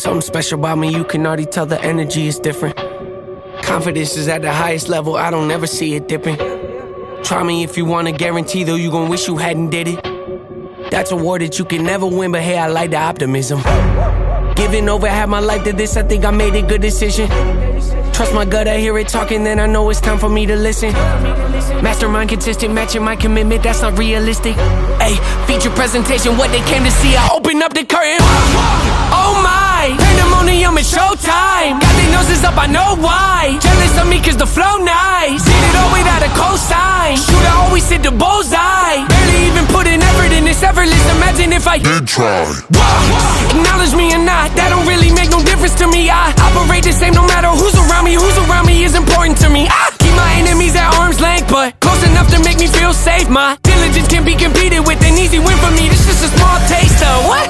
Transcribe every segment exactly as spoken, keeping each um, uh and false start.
Something special about me, you can already tell the energy is different. Confidence is at the highest level, I don't ever see it dipping. Try me if you want a guarantee, though you gon' wish you hadn't did it. That's a war that you can never win, but hey, I like the optimism. Giving over half my life to this, I think I made a good decision. Trust my gut, I hear it talking, then I know it's time for me to listen. Mastermind consistent, matching my commitment, that's not realistic. Ayy, feature presentation, what they came to see, I open up the curtain. Oh my, pandemonium, it's showtime. Got their noses up, I know why. Jealous of me cause the flow nice. Did it all without a cosign. Shooter always hit the bullseye. Barely even put an effort in this effortless, imagine if I did try. Acknowledge me or not, that don't really make no difference to me. I operate the same no matter who's around me. Who's around me is important to me. I keep my enemies at arm's length, but close enough to make me feel safe. My diligence can be competed with, an easy win for me. This just a small taste of what?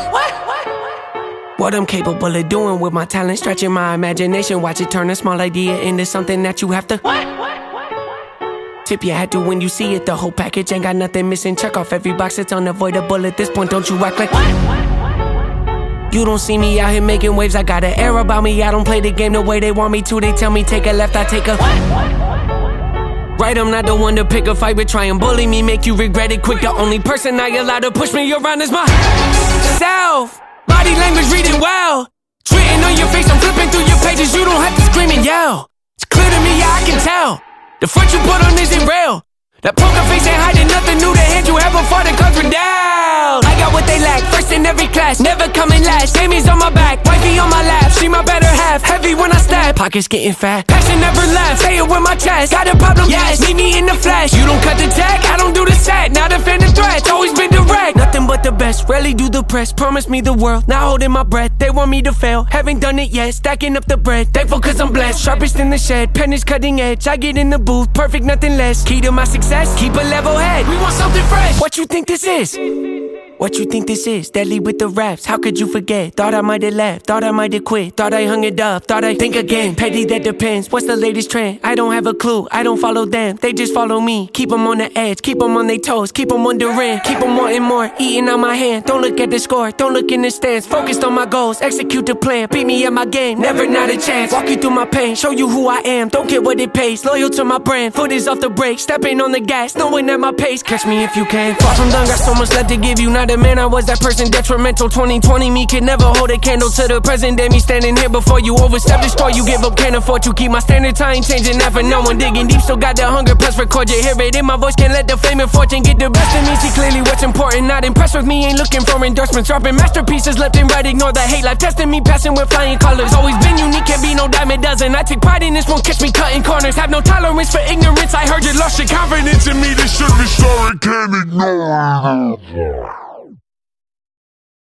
What I'm capable of doing with my talent, stretching my imagination. Watch it turn a small idea into something that you have to tip your hat to when you see it. The whole package ain't got nothing missing. Check off every box, it's unavoidable at this point. Don't you act like you don't see me out here making waves. I got an air about me, I don't play the game the way they want me to. They tell me take a left, I take a right. I'm not the one to pick a fight with. Try and bully me, make you regret it quick. The only person I allow to push me around is myself. Body language reading well. It's written on your face, I'm flipping through your pages. You don't have to scream and yell. It's clear to me, yeah, I can tell. The front you put on isn't real. That poker face ain't hiding nothing new. The hand you have before the cards were down. I got what they lack, first in every class, never coming last. Amy's on my back, wifey on my lap. She my better half, heavy when I stab. Pockets getting fat, passion never left. Say it with my chest, got a problem, yes. Meet me in the flesh. You don't cut the check, I don't do the set. Now defend the threats, always been direct. Nothing but the best, rarely do the press. Promise me the world, not holding my breath. They want me to fail, haven't done it yet. Stacking up the bread, thankful cause I'm blessed. Sharpest in the shed, pen is cutting edge. I get in the booth, perfect, nothing less. Key to my success, keep a level head. We want something fresh. What you think this is? What you think this is? Deadly with the raps, how could you forget? Thought I might've left, thought I might've quit. Thought I hung it up, thought I'd think again. Petty, that depends, what's the latest trend? I don't have a clue, I don't follow them. They just follow me, keep them on the edge. Keep them on their toes, keep them wondering. Keep them wanting more, eating on my hand. Don't look at the score, don't look in the stands. Focused on my goals, execute the plan. Beat me at my game, never not a chance. Walk you through my pain, show you who I am. Don't get what it pays, loyal to my brand. Foot is off the brake, stepping on the gas, knowing at my pace. Catch me if you can. Far from done, got so much left to give you. Not a man, I was that person detrimental. Twenty twenty me could never hold a candle to the present day. Me standing here before you, overstep, destroy you, give up, can't afford to keep my standards. I ain't changing that for no one. Digging deep, still got the hunger, press record, you hear it in my voice. Can't let the fame and fortune get the best of me. See clearly what's important, not impressed with me. Ain't looking for endorsements, dropping masterpieces left and right. Ignore the hate, life testing me, passing with flying colors. Always been unique, can't be no dime a dozen. I take pride in this, won't catch me cutting corners. Have no tolerance for ignorance, I heard you lost your confidence in me. This should be sorry, can't ignore.